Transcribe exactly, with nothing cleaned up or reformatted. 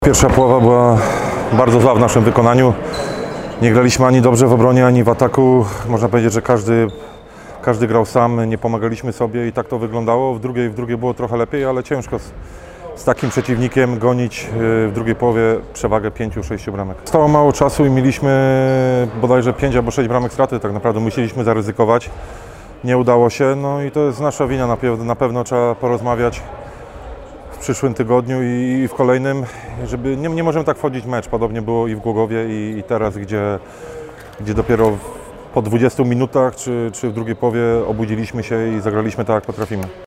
Pierwsza połowa była bardzo zła w naszym wykonaniu. Nie graliśmy ani dobrze w obronie, ani w ataku. Można powiedzieć, że każdy, każdy grał sam, nie pomagaliśmy sobie i tak to wyglądało. W drugiej, w drugiej było trochę lepiej, ale ciężko z, z takim przeciwnikiem gonić w drugiej połowie przewagę pięciu, sześciu bramek. Stało mało czasu i mieliśmy bodajże pięć albo sześć bramek straty. Tak naprawdę musieliśmy zaryzykować. Nie udało się, no i to jest nasza wina. Na pewno, na pewno trzeba porozmawiać w przyszłym tygodniu i w kolejnym, żeby nie, nie możemy tak wchodzić w mecz. Podobnie było i w Głogowie i, i teraz, gdzie, gdzie dopiero po dwudziestu minutach czy, czy w drugiej połowie obudziliśmy się i zagraliśmy tak, jak potrafimy.